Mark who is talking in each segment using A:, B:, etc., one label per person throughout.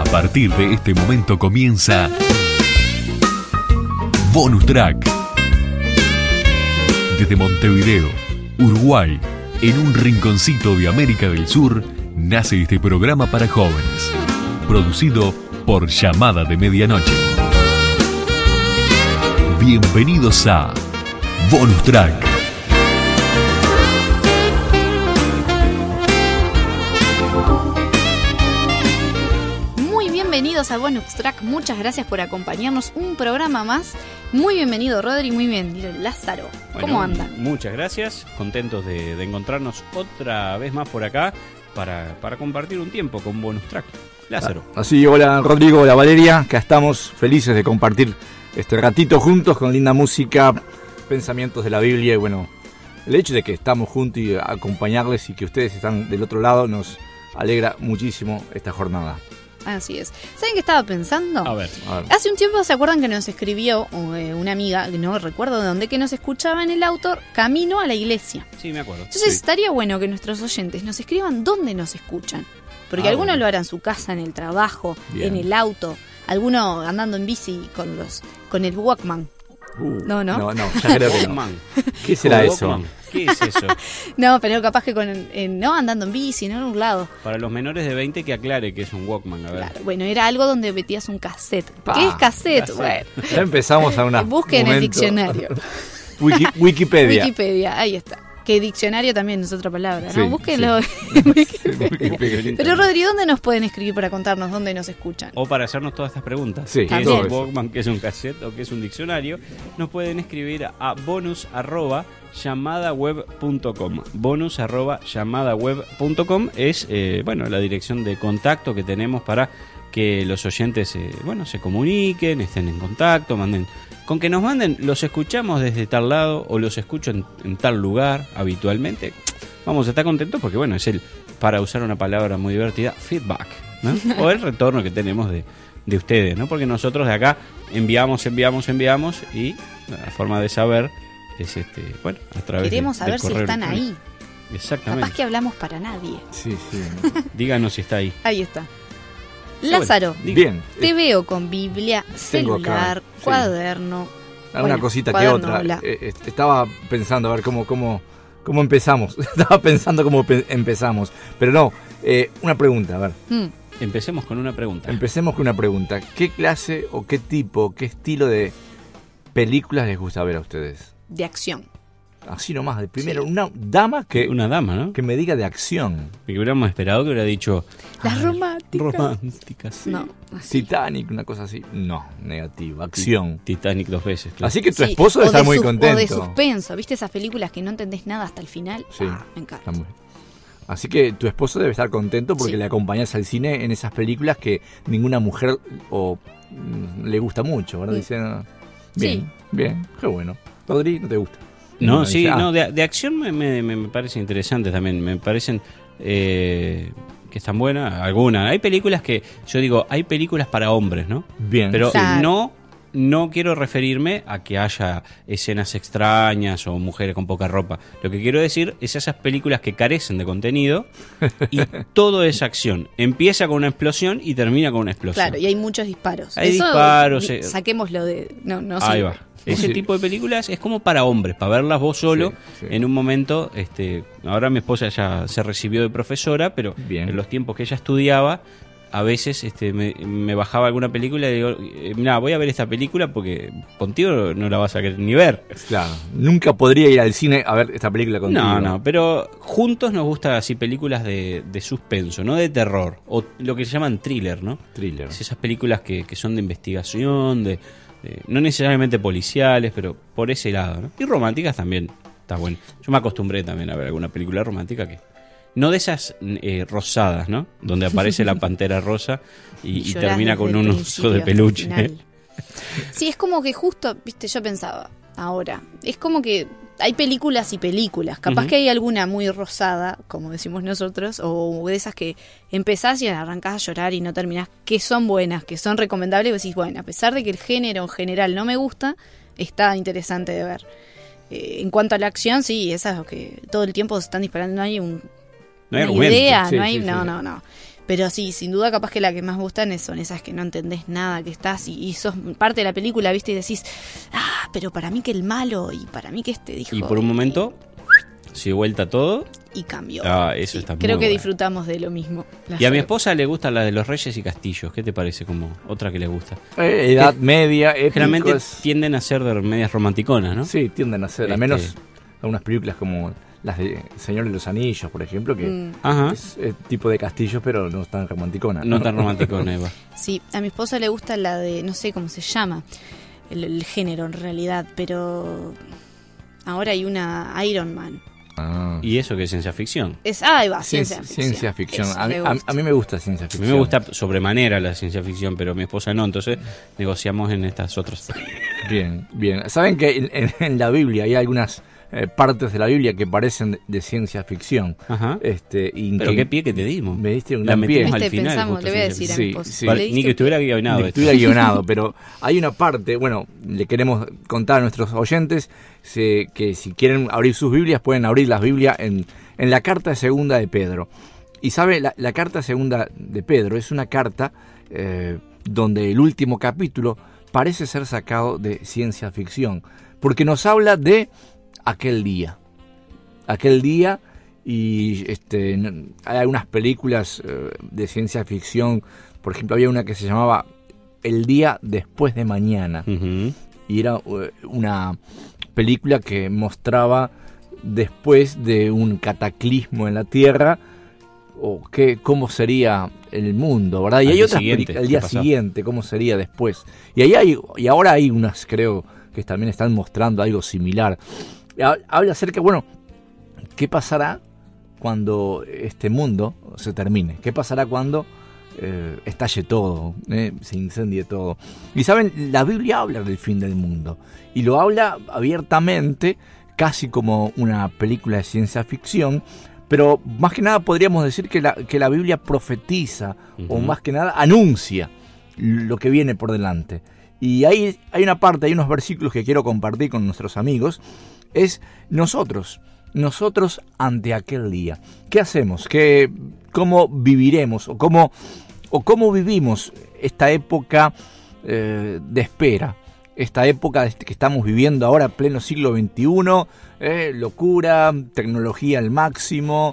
A: partir de este momento comienza Bonus Track. Desde Montevideo, Uruguay, en un rinconcito de América del Sur, nace este programa para jóvenes, producido por Llamada de Medianoche. Bienvenidos a Bonus Track.
B: Bienvenidos a Bonus Track, muchas gracias por acompañarnos, un programa más. Muy bienvenido Rodri, muy bienvenido Lázaro.
C: Bueno,
B: ¿Cómo andan?
C: Muchas gracias, contentos de encontrarnos otra vez más por acá para compartir un tiempo con Bonus Track. Lázaro.
D: Así, hola Rodrigo, hola Valeria, acá estamos felices de compartir este ratito juntos con linda música, pensamientos de la Biblia y bueno, el hecho de que estamos juntos y acompañarles y que ustedes están del otro lado nos alegra muchísimo esta jornada.
B: Así es. ¿Saben qué estaba pensando?
C: A ver.
B: Hace un tiempo, ¿se acuerdan que nos escribió una amiga, no recuerdo de dónde, que nos escuchaba en el auto camino a la iglesia?
C: Sí, me acuerdo.
B: Entonces
C: sí.
B: Estaría bueno que nuestros oyentes nos escriban dónde nos escuchan. Porque algunos
C: bueno.
B: lo harán en su casa, en el trabajo,
D: Bien.
B: en el auto, alguno andando en bici con el Walkman. No,
D: ya creo que no.
C: Walkman.
D: ¿Qué será eso?
C: Walkman. ¿Qué es eso?
B: No, pero capaz que no andando en bici, no en un lado.
C: Para los menores de 20 que aclare que es un Walkman, a ver.
B: Claro, bueno, era algo donde metías un cassette.
D: Pa,
B: ¿Qué es cassette?
C: cassette.
B: Bueno,
D: Ya empezamos a una.
B: busquen en el diccionario.
D: Wikipedia.
B: Wikipedia, ahí está. Que diccionario también es otra palabra, ¿no?
D: Sí,
B: Búsquenlo
D: sí.
B: en Wikipedia.
D: Wikipedia.
B: Pero Rodri, ¿dónde nos pueden escribir para contarnos dónde nos escuchan?
C: O para hacernos todas estas preguntas.
D: Sí,
C: ¿Qué es
B: todo
C: un
D: eso.
C: Walkman? ¿Qué es un cassette? ¿O qué es un diccionario? Nos pueden escribir a bonus@llamadaweb.com. Bonus@llamadaweb.com es la dirección de contacto que tenemos para que los oyentes se comuniquen, estén en contacto, con que nos manden, los escuchamos desde tal lado o los escucho en tal lugar habitualmente. Vamos a estar contentos porque es para usar una palabra muy divertida, feedback, ¿no? O el retorno que tenemos de ustedes, ¿no? Porque nosotros de acá enviamos y la forma de saber es a través
B: Queremos saber
C: del
B: si
C: correo
B: están ahí.
C: electrónico. Exactamente.
B: Capaz que hablamos para nadie.
D: Sí.
C: Díganos si está ahí.
B: Ahí está. Lázaro,
D: Bien.
B: te veo con Biblia,
D: Tengo acá,
B: celular,
D: sí.
B: cuaderno.
D: Una cosita que
B: cuaderno,
D: otra.
B: hola.
D: Estaba pensando a ver cómo empezamos. Estaba pensando cómo empezamos. Pero no, una pregunta, a ver.
C: Empecemos con una pregunta.
D: Empecemos con una pregunta. ¿Qué clase o qué tipo, qué estilo de películas les gusta ver a ustedes?
B: De acción.
D: Así nomás, de primero,
B: Sí.
D: una dama
C: Una dama, ¿no?
D: que me diga de acción.
C: Que hubiéramos esperado que hubiera dicho
B: Las románticas.
C: románticas. Sí.
B: No, así.
D: Titanic, una cosa así. No, negativo, acción.
C: Titanic 2 veces. Claro.
D: Así que tu
B: Sí,
D: esposo debe
B: o de
D: estar muy
B: sus-
D: contento.
B: O de suspenso, ¿viste esas películas que no entendés nada hasta el final?
D: Sí,
B: Me encanta.
D: está muy- Así que tu esposo debe estar contento porque
B: Sí.
D: le acompañas al cine en esas películas que ninguna mujer le gusta mucho, ¿verdad?
B: Mm.
D: Dicen,
B: Sí.
D: bien, qué bueno. Rodri, ¿no te gusta?
C: No,
D: Dice,
C: sí,
D: ah,
C: no, de acción me parece interesante también. Me parecen que están buenas. Algunas. Hay películas que, yo digo, hay películas para hombres, ¿no?
D: Bien.
C: Pero
B: Claro.
C: no quiero referirme a que haya escenas extrañas o mujeres con poca ropa. Lo que quiero decir es esas películas que carecen de contenido y todo es acción. Empieza con una explosión y termina con una explosión.
B: Claro, y hay muchos disparos.
C: Hay disparos,
B: Saquémoslo de... No,
C: Ahí
B: sí.
C: va. Ese
D: Sí.
C: tipo de películas es como para hombres, para verlas vos solo.
D: Sí.
C: En un momento, ahora mi esposa ya se recibió de profesora, pero
D: Bien.
C: en los tiempos que ella estudiaba, a veces me bajaba alguna película y digo, mira, voy a ver esta película porque contigo no la vas a querer ni ver.
D: Claro, nunca podría ir al cine a ver esta película contigo.
C: No, pero juntos nos gustan así películas de suspenso, no de terror, o lo que se llaman thriller, ¿no?
D: Thriller.
C: Es esas películas que son de investigación, no necesariamente policiales, pero por ese lado, ¿no? Y románticas también, está bueno. Yo me acostumbré también a ver alguna película romántica que... No de esas rosadas, ¿no? Donde aparece la pantera rosa y
B: llorás
C: termina con
B: desde el
C: un
B: principio
C: oso de
B: hasta el
C: peluche.
B: final. Sí, es como que justo, viste, yo pensaba ahora, es como que hay películas y películas. Capaz
C: Ujú.
B: que hay alguna muy rosada, como decimos nosotros, o de esas que empezás y arrancás a llorar y no terminás, que son buenas, que son recomendables, y vos decís, bueno, a pesar de que el género en general no me gusta, está interesante de ver. En cuanto a la acción, sí, esas que todo el tiempo se están disparando, no hay
C: No hay
B: una
C: argumento.
B: idea,
D: Sí,
B: no hay,
D: sí, sí.
B: no. Pero sí, sin duda capaz que la que más gustan son esas que no entendés nada, que estás y sos parte de la película, ¿viste? Y decís, pero para mí que el malo y para mí que este dijo...
C: Y por un momento se dio vuelta todo.
B: Y cambió.
C: Eso está muy
B: creo que
C: bueno.
B: Disfrutamos de lo mismo.
C: Y a mi esposa le gusta la de los Reyes y Castillos. ¿Qué te parece como otra que le gusta?
D: Edad media, épicos.
C: Generalmente tienden a ser de medias romanticonas, ¿no?
D: Sí, tienden a ser, al menos algunas películas como las de Señor de los Anillos, por ejemplo, que es tipo de castillos, pero no tan romanticona.
C: No tan romanticona, Eva.
B: Sí, a mi esposa le gusta la de, no sé cómo se llama, el género en realidad, pero ahora hay una Iron Man.
C: ¿Y eso que es ciencia ficción?
B: Ahí va, ciencia
D: ficción.
B: Eso,
D: A mí me gusta ciencia ficción.
C: A mí me gusta sobremanera la ciencia ficción, pero mi esposa no, entonces negociamos en estas otras.
D: Bien. Saben que en la Biblia hay algunas partes de la Biblia que parecen de ciencia ficción.
C: Ajá.
D: Pero
C: qué pie que te dimos.
D: Me diste un
C: la
D: gran pie.
C: metimos al final.
B: Pensamos, le voy a decir a mi esposa.
D: Sí.
C: Ni que estuviera guionado.
D: Pero hay una parte, bueno, le queremos contar a nuestros oyentes que si quieren abrir sus Biblias, pueden abrir las Biblias en la carta segunda de Pedro. Y sabe, la carta segunda de Pedro es una carta donde el último capítulo parece ser sacado de ciencia ficción, porque nos habla de aquel día, y hay algunas películas de ciencia ficción. Por ejemplo, había una que se llamaba El día después de mañana, y era una película que mostraba después de un cataclismo en la Tierra cómo sería el mundo, ¿verdad? Y hay otras películas, el día siguiente, cómo sería después. Y ahora hay unas, creo, que también están mostrando algo similar. Habla acerca, ¿qué pasará cuando este mundo se termine? ¿Qué pasará cuando estalle todo, se incendie todo? Y saben, la Biblia habla del fin del mundo, y lo habla abiertamente, casi como una película de ciencia ficción, pero más que nada podríamos decir que la Biblia profetiza, o más que nada anuncia lo que viene por delante. Y hay una parte, hay unos versículos que quiero compartir con nuestros amigos. Es nosotros ante aquel día. ¿Qué hacemos? ¿Cómo viviremos? ¿O cómo vivimos esta época de espera? Esta época que estamos viviendo ahora, pleno siglo XXI, locura, tecnología al máximo.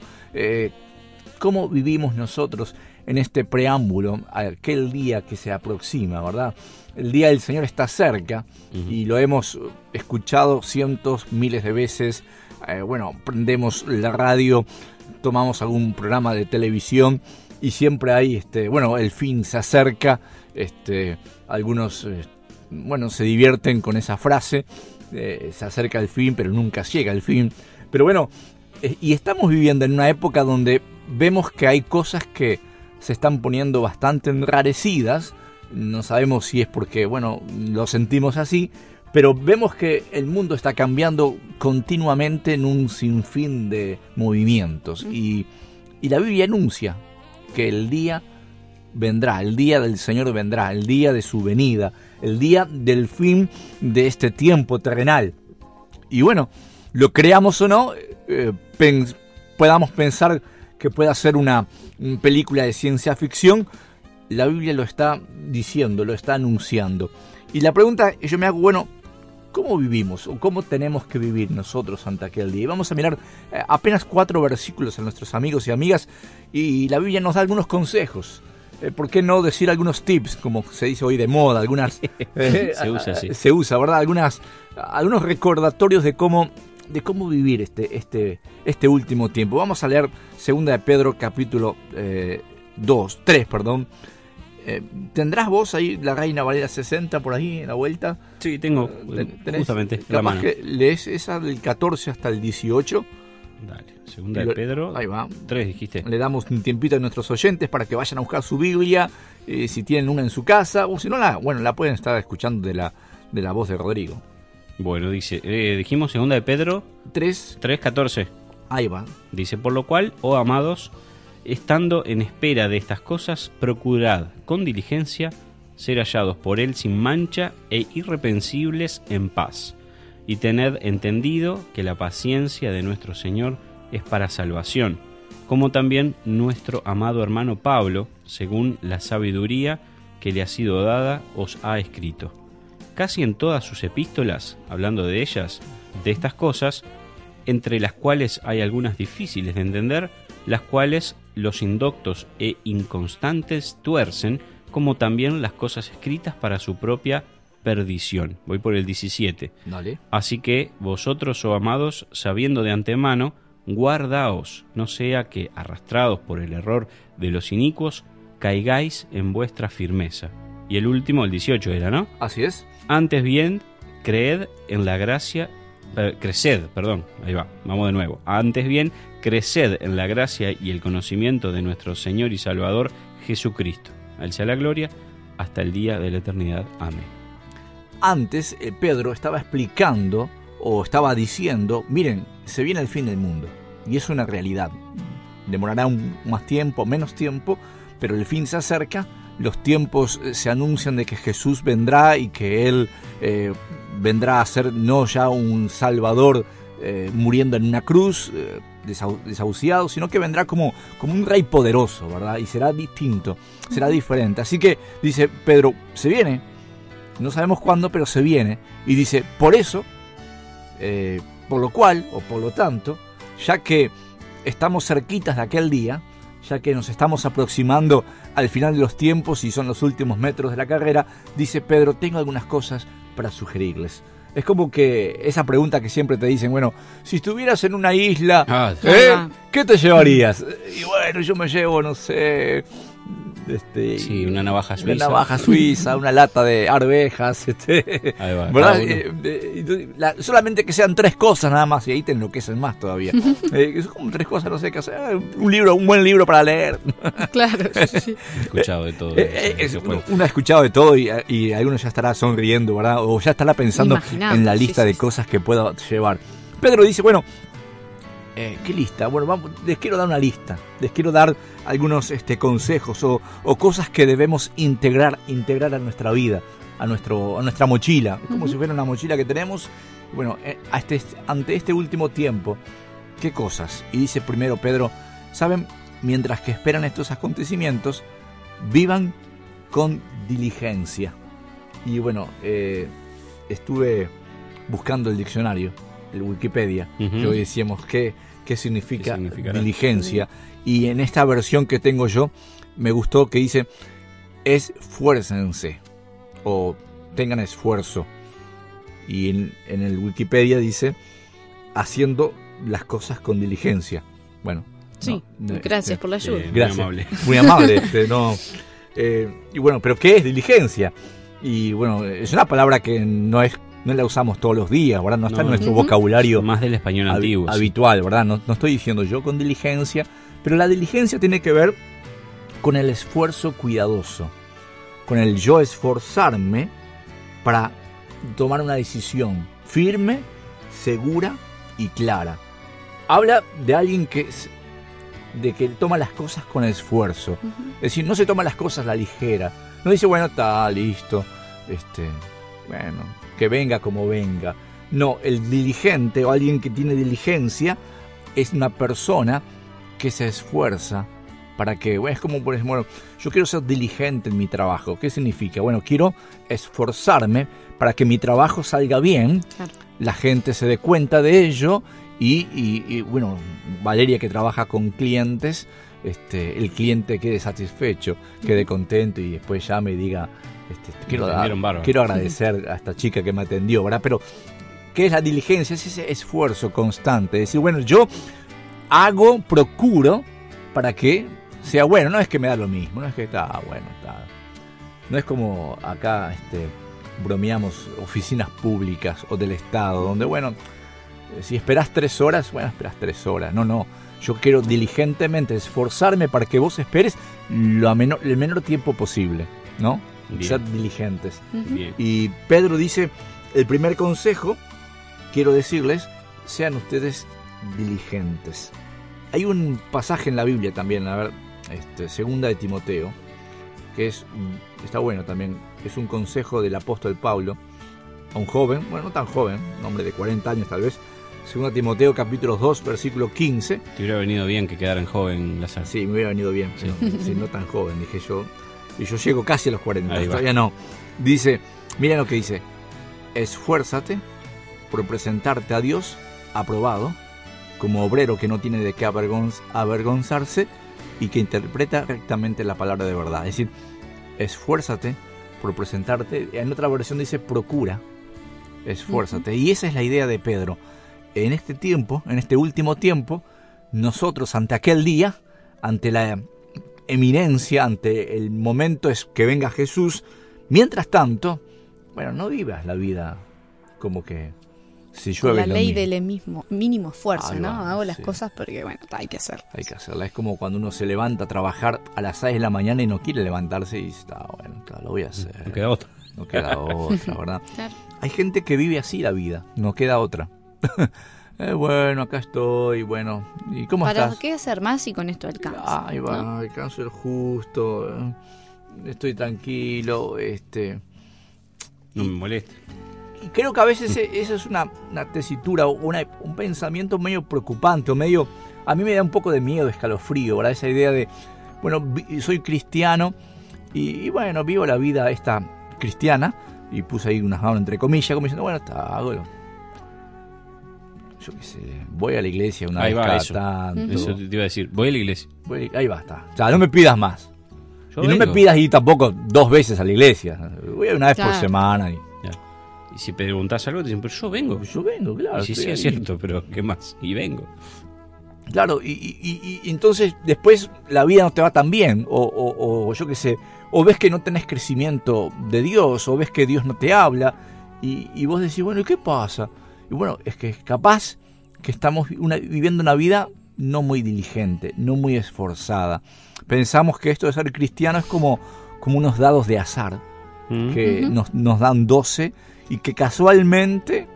D: ¿Cómo vivimos nosotros en este preámbulo a aquel día que se aproxima, verdad? El día del Señor está cerca, y lo hemos escuchado cientos, miles de veces. Prendemos la radio, tomamos algún programa de televisión y siempre hay, el fin se acerca. Algunos, se divierten con esa frase, se acerca el fin, pero nunca llega el fin. Pero y estamos viviendo en una época donde vemos que hay cosas que se están poniendo bastante enrarecidas. No sabemos si es porque, lo sentimos así, pero vemos que el mundo está cambiando continuamente en un sinfín de movimientos. Y la Biblia anuncia que el día vendrá, el día del Señor vendrá, el día de su venida, el día del fin de este tiempo terrenal. Y lo creamos o no, podamos pensar que pueda ser una película de ciencia ficción, la Biblia lo está diciendo, lo está anunciando. Y la pregunta que yo me hago, ¿cómo vivimos o cómo tenemos que vivir nosotros ante aquel día? Y vamos a mirar apenas 4 versículos a nuestros amigos y amigas, y la Biblia nos da algunos consejos. ¿Por qué no decir algunos tips, como se dice hoy de moda? Algunas se usa, ¿verdad? Algunos recordatorios de cómo vivir este último tiempo. Vamos a leer 2 de Pedro capítulo 3. ¿Tendrás vos ahí la Reina Valera 60 por ahí en la vuelta?
C: Sí, tengo, justamente la mano.
D: Que lees esa del 14 hasta el 18.
C: Dale, 2 de Pedro.
D: Ahí va.
C: 3 dijiste.
D: Le damos un tiempito a nuestros oyentes para que vayan a buscar su Biblia, si tienen una en su casa, o si no la pueden estar escuchando de la voz de Rodrigo.
C: Bueno, dice, dijimos 2 de Pedro 3:14.
D: Ahí va.
C: Dice, por lo cual, oh amados, estando en espera de estas cosas, procurad con diligencia ser hallados por él sin mancha e irreprensibles en paz, y tened entendido que la paciencia de nuestro Señor es para salvación, como también nuestro amado hermano Pablo, según la sabiduría que le ha sido dada, os ha escrito. Casi en todas sus epístolas, hablando de ellas, de estas cosas, entre las cuales hay algunas difíciles de entender, las cuales los indoctos e inconstantes tuercen, como también las cosas escritas para su propia perdición. Voy por el 17.
D: Dale.
C: Así que vosotros, oh amados, sabiendo de antemano, guardaos, no sea que, arrastrados por el error de los inicuos, caigáis en vuestra firmeza. Y el último, el 18 era, ¿no?
D: Así es.
C: Antes bien, creed en la gracia, creced, perdón, ahí va, vamos de nuevo. Antes bien, creced en la gracia y el conocimiento de nuestro Señor y Salvador Jesucristo. A Él sea la gloria hasta el día de la eternidad. Amén.
D: Antes Pedro estaba explicando o estaba diciendo, miren, se viene el fin del mundo y es una realidad. Demorará más tiempo, menos tiempo, pero el fin se acerca. Los tiempos se anuncian de que Jesús vendrá y que Él vendrá a ser no ya un salvador muriendo en una cruz, desahuciado, sino que vendrá como un rey poderoso, ¿verdad? Y será distinto, será diferente. Así que dice Pedro, se viene, no sabemos cuándo, pero se viene. Y dice, por eso, por lo cual, o por lo tanto, ya que estamos cerquitas de aquel día, ya que nos estamos aproximando al final de los tiempos y son los últimos metros de la carrera, dice Pedro, tengo algunas cosas para sugerirles. Es como que esa pregunta que siempre te dicen, bueno, si estuvieras en una isla, ¿qué te llevarías? Y bueno, yo me llevo, no sé...
C: sí, una navaja suiza.
D: Una navaja suiza, una lata de arvejas,
C: Ahí va,
D: ¿verdad? Solamente que sean 3 cosas nada más, y ahí te enloquecen más todavía. Son como 3 cosas, no sé qué hacer. Un buen libro para leer.
B: Claro, sí.
C: He escuchado de todo.
D: Uno ha escuchado de todo y alguno ya estará sonriendo, ¿verdad? O ya estará pensando en la lista de cosas que pueda llevar. Pedro dice, bueno, ¿qué lista? Bueno, les quiero dar una lista. Les quiero dar algunos consejos o cosas que debemos integrar a nuestra vida, a nuestra mochila. Es como si fuera una mochila que tenemos. Bueno, ante este último tiempo, ¿qué cosas? Y dice primero Pedro, ¿saben? Mientras que esperan estos acontecimientos, vivan con diligencia. Y bueno, estuve buscando el diccionario, el Wikipedia, que hoy decíamos qué significa diligencia. Y en esta versión que tengo yo, me gustó que dice, esfuércense, o tengan esfuerzo. Y en el Wikipedia dice, haciendo las cosas con diligencia. Bueno.
B: Sí, gracias por la ayuda.
D: Gracias.
C: Muy amable.
D: Muy amable. Y bueno, ¿pero qué es diligencia? Y bueno, es una palabra que no la usamos todos los días, ¿verdad? No está en nuestro vocabulario
C: más del español antiguo,
D: habitual, ¿verdad? No estoy diciendo yo con diligencia, pero la diligencia tiene que ver con el esfuerzo cuidadoso, con el yo esforzarme para tomar una decisión firme, segura y clara. Habla de alguien que toma las cosas con esfuerzo. Es decir, no se toma las cosas a la ligera. No dice, bueno, está listo, bueno, que venga como venga. No, el diligente o alguien que tiene diligencia es una persona que se esfuerza para que, bueno, es como, por ejemplo, bueno, yo quiero ser diligente en mi trabajo. ¿Qué significa? Bueno, quiero esforzarme para que mi trabajo salga bien, claro. La gente se dé cuenta de ello y bueno, Valeria, que trabaja con clientes, el cliente quede satisfecho, quede contento y después llame y diga, quiero agradecer a esta chica que me atendió, ¿verdad? Pero ¿qué es la diligencia? Es ese esfuerzo constante, es decir, bueno, yo procuro para que sea bueno, no es que me da lo mismo, no es que está bueno, no es como acá bromeamos oficinas públicas o del Estado, donde bueno, si esperás 3 horas, bueno, esperás 3 horas, no, yo quiero diligentemente esforzarme para que vos esperes el menor tiempo posible, ¿no? Bien. Ser diligentes.
C: Bien.
D: Y Pedro dice, el primer consejo, quiero decirles, sean ustedes diligentes. Hay un pasaje en la Biblia también, a ver, segunda de Timoteo, que está bueno también, es un consejo del apóstol Pablo a un joven, bueno, no tan joven, un hombre de 40 años tal vez, 2 Timoteo capítulo 2, versículo 15.
C: Te hubiera venido bien que quedaran joven, Lázaro.
D: Sí, me hubiera venido bien, pero sí, no tan joven, dije yo. Y yo llego casi a los 40, todavía no. Dice, miren lo que dice: esfuérzate por presentarte a Dios aprobado, como obrero que no tiene de qué avergonzarse y que interpreta rectamente la palabra de verdad. Es decir, esfuérzate por presentarte. En otra versión dice procura, esfuérzate. Y esa es la idea de Pedro. En este tiempo, en este último tiempo, nosotros ante aquel día, ante la eminencia, ante el momento es que venga Jesús, mientras tanto, bueno, no vivas la vida como que si llueve
B: la ley del mínimo esfuerzo, ¿no? Hago las cosas porque, bueno, hay que hacerlas.
D: Hay que hacerlas. Es como cuando uno se levanta a trabajar a las 6 de la mañana y no quiere levantarse y está, bueno, lo voy a hacer.
C: No queda otra.
D: No queda otra, ¿verdad?
B: Claro.
D: Hay gente que vive así la vida, no queda otra. Bueno, acá estoy, bueno. ¿Y cómo estás?
B: ¿Para qué hacer más si con esto alcanza?
D: Ahí va,
B: ¿no?
D: alcanzo el justo, estoy tranquilo,
C: No me molesta.
D: Y creo que a veces eso es una tesitura o un pensamiento medio preocupante, o medio, a mí me da un poco de miedo, escalofrío, ¿verdad? Esa idea de, bueno, soy cristiano y bueno, vivo la vida esta cristiana, y puse ahí unas manos entre comillas, como diciendo, bueno, hago yo qué sé, voy a la iglesia una vez cada tanto.
C: Eso te iba a decir, voy a la iglesia.
D: Ahí va, está. O sea, no me pidas más.
C: Yo
D: y
C: vengo.
D: no me pidas ir tampoco 2 veces a la iglesia. Voy una vez por semana.
C: Y si preguntás algo, te dicen, pero yo vengo.
D: Yo vengo, claro.
C: Y sí, es cierto, pero ¿qué más? Y vengo.
D: Claro, y entonces después la vida no te va tan bien, o yo qué sé, o ves que no tenés crecimiento de Dios, o ves que Dios no te habla, y vos decís, bueno, ¿y qué pasa? Y bueno, es que capaz que estamos viviendo una vida no muy diligente, no muy esforzada. Pensamos que esto de ser cristiano es como unos dados de azar, que nos dan 12, y que casualmente,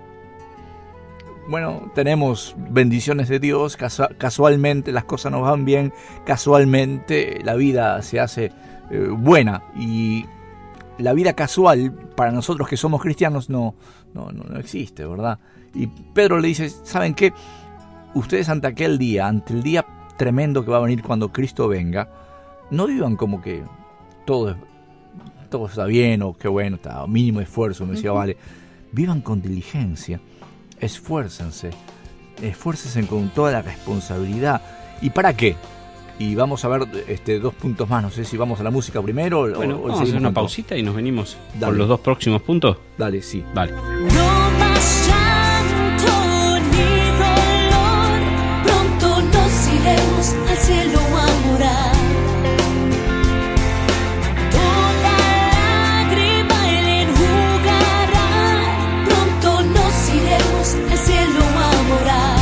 D: bueno, tenemos bendiciones de Dios, casualmente las cosas nos van bien, casualmente la vida se hace buena, y la vida casual para nosotros que somos cristianos no existe, ¿verdad? Y Pedro le dice, ¿saben qué? Ustedes ante aquel día, ante el día tremendo que va a venir cuando Cristo venga, no vivan como que todo está bien, o qué bueno, está mínimo esfuerzo, me decía, vale. Vivan con diligencia, esfuércense con toda la responsabilidad. ¿Y para qué? Y vamos a ver 2 puntos más, no sé si vamos a la música primero.
C: Bueno, vamos a hacer una pausita y nos venimos
D: Dale.
C: por los 2 próximos puntos.
D: Dale, sí.
C: Vale.
E: No más llanto ni dolor, pronto nos iremos al cielo a morar. Toda lágrima él enjugará, pronto nos iremos al cielo a morar.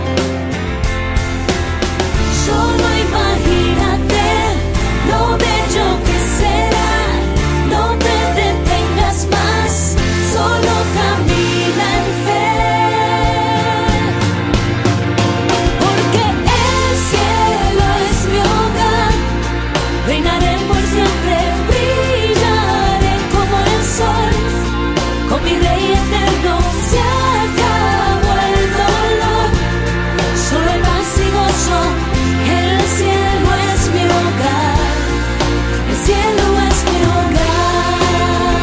E: Solo imagínate lo bello que será, no te detengas más, solo camina en fe, porque el cielo es mi hogar, reinaré por siempre, brillaré como el sol, con mi rey eterno se acabó el dolor, solo hay paz y gozo. El cielo es mi hogar, el cielo es mi hogar.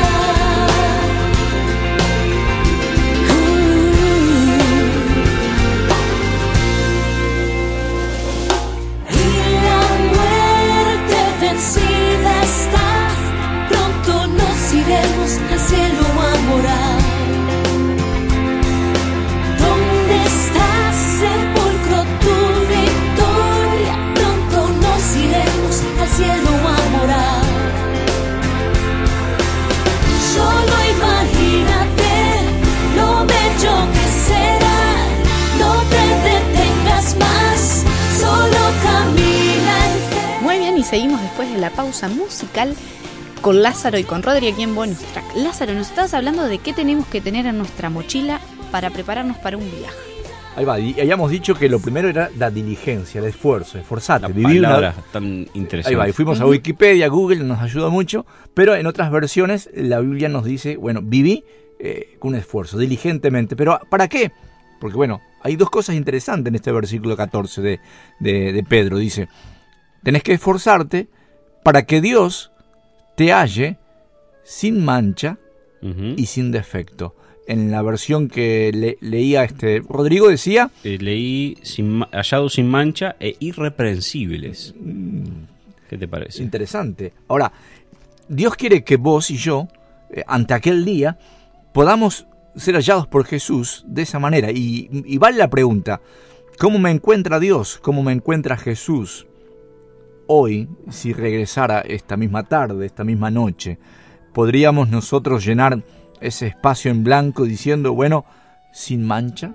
E: Y la muerte vencida está, pronto nos iremos al cielo a morar. ¿Dónde está sepulcro tu victoria? Pronto nos iremos al cielo a morar. Solo imagínate lo bello que será, no te detengas más, solo camina en fe.
B: Muy bien, y seguimos después de la pausa musical con Lázaro y con Rodri aquí en Bonus Track. Lázaro, nos estabas hablando de qué tenemos que tener en nuestra mochila para prepararnos para un viaje.
D: Ahí va, y habíamos dicho que lo primero era la diligencia, el esfuerzo, esforzate.
C: La
D: Vivir
C: palabra tan interesante.
D: Ahí va, y fuimos a Wikipedia, Google, nos ayudó mucho, pero en otras versiones la Biblia nos dice, bueno, viví con esfuerzo, diligentemente, pero ¿para qué? Porque bueno, hay dos cosas interesantes en este versículo 14 de Pedro. Dice, tenés que esforzarte para que Dios te halle sin mancha y sin defecto. En la versión que leía Rodrigo decía...
C: leí hallados sin mancha e irreprensibles. ¿Qué te parece?
D: Interesante. Ahora, Dios quiere que vos y yo, ante aquel día, podamos ser hallados por Jesús de esa manera. Y vale la pregunta, ¿cómo me encuentra Dios? ¿Cómo me encuentra Jesús hoy, si regresara esta misma tarde, esta misma noche? ¿Podríamos nosotros llenar ese espacio en blanco diciendo, bueno, sin mancha,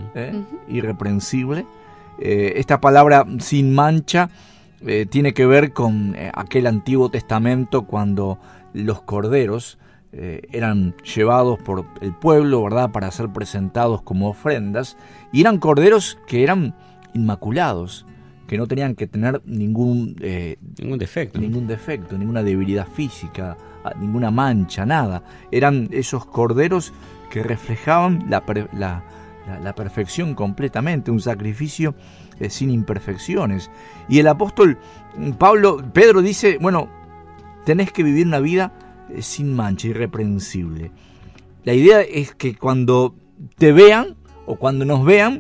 D: irreprensible? Esta palabra sin mancha tiene que ver con aquel Antiguo Testamento cuando los corderos eran llevados por el pueblo, ¿verdad?, para ser presentados como ofrendas, y eran corderos que eran inmaculados, que no tenían que tener ningún defecto, ninguna debilidad física, ninguna mancha, nada. Eran esos corderos que reflejaban la perfección completamente, un sacrificio sin imperfecciones. Y el apóstol Pedro dice, bueno, tenés que vivir una vida sin mancha, irreprensible. La idea es que cuando te vean o cuando nos vean,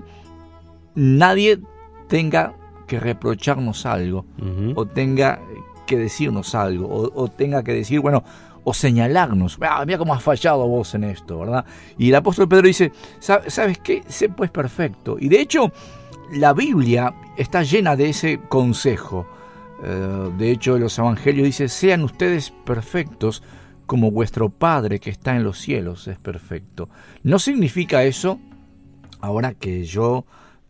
D: nadie tenga que reprocharnos algo, o tenga que decirnos algo, o tenga que decir, bueno, o señalarnos, mira cómo has fallado vos en esto, ¿verdad? Y el apóstol Pedro dice, ¿sabes qué? Sé pues perfecto. Y de hecho, la Biblia está llena de ese consejo. De hecho, los evangelios dice, sean ustedes perfectos como vuestro Padre que está en los cielos es perfecto. No significa eso ahora que yo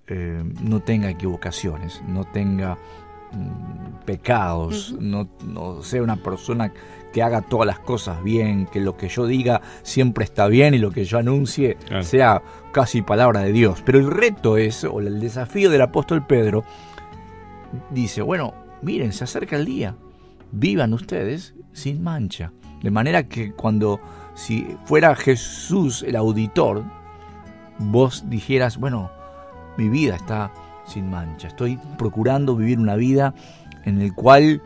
D: no tenga equivocaciones, no tenga pecados, no sea una persona que haga todas las cosas bien, que lo que yo diga siempre está bien y lo que yo anuncie sea casi palabra de Dios. Pero el reto es, o el desafío del apóstol Pedro, dice, bueno, miren, se acerca el día, vivan ustedes sin mancha. De manera que si fuera Jesús el auditor, vos dijeras, bueno, mi vida está sin mancha, estoy procurando vivir una vida en la cual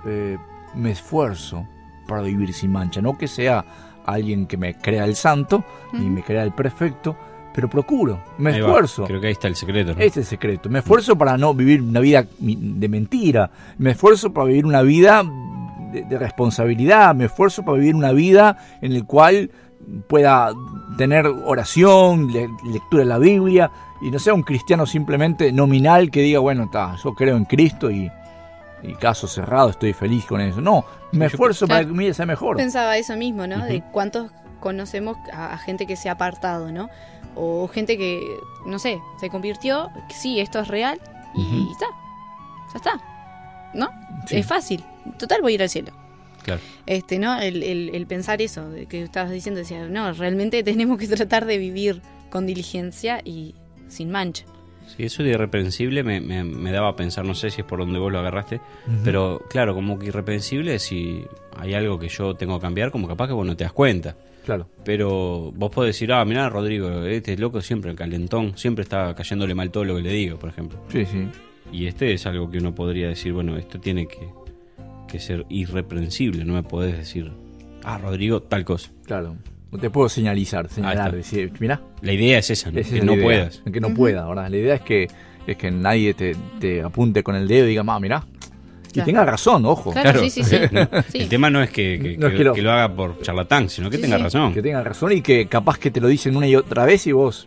D: me esfuerzo para vivir sin mancha, no que sea alguien que me crea el santo, ni me crea el perfecto, pero procuro, me esfuerzo.
C: Creo que ahí está el secreto, ¿no?
D: Este es el secreto. Me esfuerzo para no vivir una vida de mentira, me esfuerzo para vivir una vida de responsabilidad, me esfuerzo para vivir una vida en la cual pueda tener oración, lectura de la Biblia, y no sea un cristiano simplemente nominal que diga, bueno, yo creo en Cristo y caso cerrado, estoy feliz con eso. No, me esfuerzo para que mi vida sea mejor.
B: Pensaba eso mismo, ¿no? De cuántos conocemos a gente que se ha apartado, ¿no? O gente que, no sé, se convirtió, sí, esto es real, y ya está, ¿no? Sí. Es fácil, total voy a ir al cielo.
C: Claro.
B: ¿No? El pensar eso, de que estabas diciendo, decía, no, realmente tenemos que tratar de vivir con diligencia y sin mancha.
C: Sí, eso de irreprensible me daba a pensar, no sé si es por donde vos lo agarraste, pero claro, como que irreprensible, si hay algo que yo tengo que cambiar, como capaz que vos no te das cuenta.
D: Claro. Pero
C: vos podés decir, mirá, Rodrigo, este loco siempre calentón, siempre está cayéndole mal todo lo que le digo, por ejemplo.
D: Sí, sí.
C: Y es algo que uno podría decir, bueno, esto tiene que ser irreprensible, no me podés decir, Rodrigo, tal cosa.
D: Claro. No te puedo señalar, decir, mirá.
C: La idea es esa, ¿no? Que no puedas.
D: Que no pueda, ¿verdad? La idea es que nadie te apunte con el dedo y diga, mirá. Y tenga razón, ojo.
B: Claro. Sí.
C: El tema no es que lo haga por charlatán, sino que tenga razón.
D: Que tenga razón y que capaz que te lo dicen una y otra vez y vos,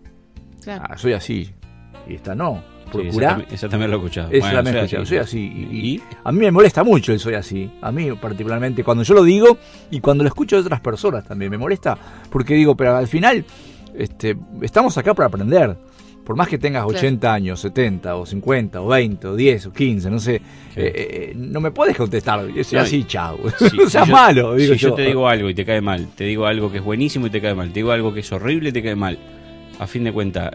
D: soy así. Y esta no. Procurá.
C: Esa también lo he escuchado.
D: Esa también he escuchado. Soy así. Y a mí me molesta mucho el soy así. A mí particularmente cuando yo lo digo y cuando lo escucho de otras personas también me molesta. Porque digo, pero al final estamos acá para aprender. Por más que tengas 80 años, 70 o 50 o 20 o 10 o 15, no sé, no me puedes contestar. Yo soy así, chao. No seas malo. Digo
C: si yo te digo algo y te cae mal, te digo algo que es buenísimo y te cae mal, te digo algo que es horrible y te cae mal. A fin de cuentas,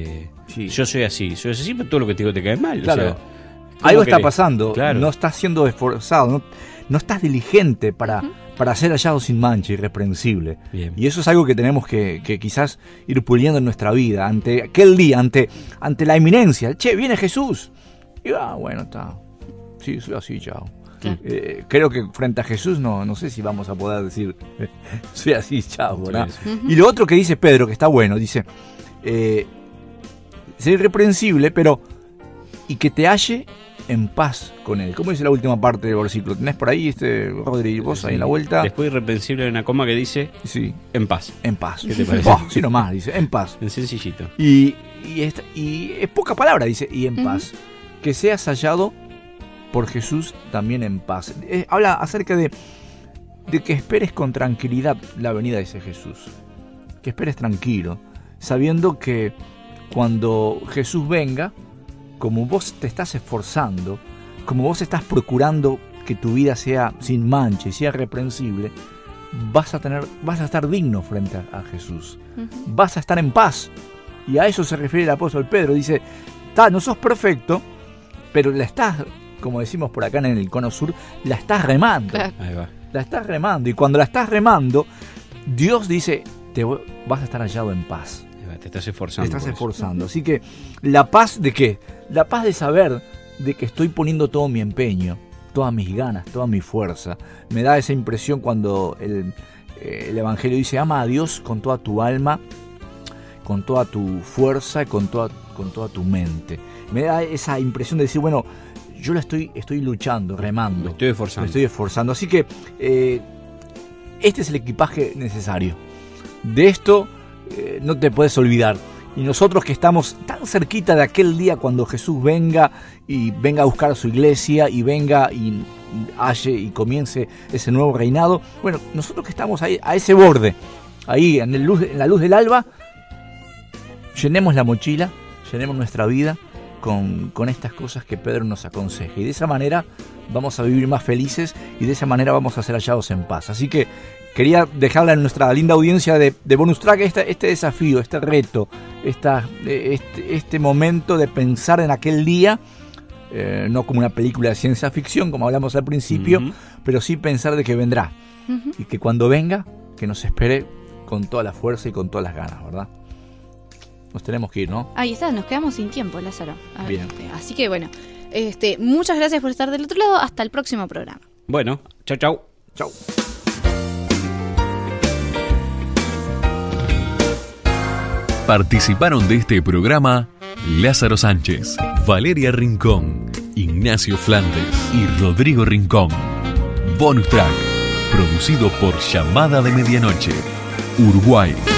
C: yo soy así, pero todo lo que te digo te cae mal.
D: Claro.
C: O sea,
D: algo está pasando,
C: claro.
D: No estás siendo esforzado, no estás diligente para para ser hallado sin mancha, irreprensible.
C: Bien.
D: Y eso es algo que tenemos que quizás ir puliendo en nuestra vida, ante aquel día, ante la inminencia. Che, viene Jesús. Y bueno, está. Sí, soy así, chao.
B: Claro.
D: Creo que frente a Jesús no sé si vamos a poder decir soy así, chao, ¿verdad?
C: Sí,
D: Y lo otro que dice Pedro, que está bueno, dice, ser irreprensible, pero y que te halle en paz con él. ¿Cómo dice la última parte del versículo? ¿Tenés por ahí, Rodri, vos ahí en la vuelta?
C: Después irreprensible hay una coma que dice
D: Sí,
C: en paz.
D: en paz.
C: ¿Qué te parece?
D: Sí, nomás, dice, en paz.
C: En sencillito.
D: Y es poca palabra, dice, y en paz. Que seas hallado por Jesús también en paz. Habla acerca de que esperes con tranquilidad la venida de ese Jesús. Que esperes tranquilo, sabiendo que cuando Jesús venga, como vos te estás esforzando, como vos estás procurando que tu vida sea sin mancha y sea irreprensible, vas a estar digno frente a Jesús. Vas a estar en paz. Y a eso se refiere el apóstol Pedro. Dice, no sos perfecto, pero la estás, como decimos por acá en el Cono Sur, la estás remando.
B: Claro.
C: Ahí va.
D: La estás remando. Y cuando la estás remando, Dios dice, vas a estar hallado en paz.
C: Ahí va. Te estás
D: Te
C: esforzando.
D: estás
C: por eso.
D: esforzando. Así que la paz de qué? La paz de saber de que estoy poniendo todo mi empeño, todas mis ganas, toda mi fuerza. Me da esa impresión cuando el Evangelio dice, ama a Dios con toda tu alma, con toda tu fuerza y con toda tu mente. Me da esa impresión de decir, bueno, yo la estoy luchando, remando.
C: Me estoy esforzando.
D: Me estoy esforzando. Así que este es el equipaje necesario. De esto no te puedes olvidar. Y nosotros que estamos tan cerquita de aquel día cuando Jesús venga a buscar a su iglesia y venga y halle y comience ese nuevo reinado, bueno, nosotros que estamos ahí a ese borde, ahí en la luz del alba, llenemos la mochila, llenemos nuestra vida con estas cosas que Pedro nos aconseja. Y de esa manera vamos a vivir más felices y de esa manera vamos a ser hallados en paz. Así que quería dejarla en nuestra linda audiencia de Bonus Track este desafío, este reto, este momento de pensar en aquel día, no como una película de ciencia ficción, como hablamos al principio, pero sí pensar de que vendrá. Y que cuando venga, que nos espere con toda la fuerza y con todas las ganas, ¿verdad? Nos tenemos que ir, ¿no?
B: Ahí está, nos quedamos sin tiempo, Lázaro.
D: Bien.
B: Así que bueno, muchas gracias por estar del otro lado. Hasta el próximo programa.
C: Bueno, chau, chau.
D: Chau.
A: Participaron de este programa Lázaro Sánchez, Valeria Rincón, Ignacio Flandes y Rodrigo Rincón. Bonus Track, producido por Llamada de Medianoche, Uruguay.